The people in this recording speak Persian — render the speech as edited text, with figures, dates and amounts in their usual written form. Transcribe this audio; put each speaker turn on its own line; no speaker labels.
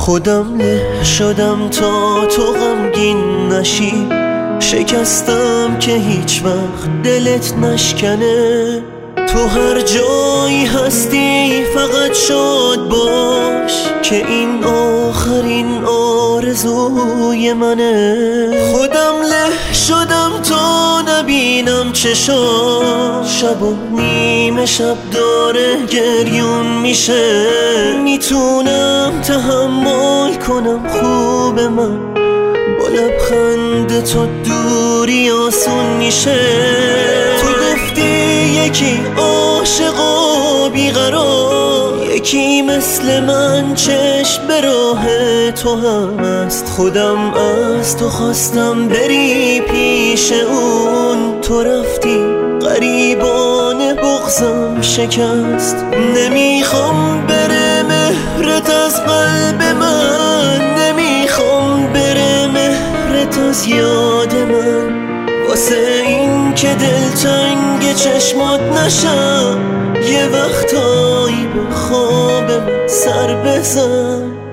خودم له شدم تا تو غمگین نشی، شکستم که هیچ وقت دلت نشکنه. تو هر جایی هستی فقط شاد باش که این آخرین آرزوی منه. خودم له شدم تا نبینم چشات، شب و نیمه شب داره گریون میشه. میتونم تحمل کنم خوب من، با لبخند تو دوری آسون میشه. تو گفتی یکی عاشق و بیقرار، یکی مثل من چشم به راه تو هست. خودم از تو خواستم بری پیش اون، تو رفتی غریبانه بغضم شکست. نمیخوام بره مهرت از قلب من، نمیخوام بره مهرت از یاد من. واسه این که دلتنگ چشمات نشم، یه وقتایی به خواب من سر بزن.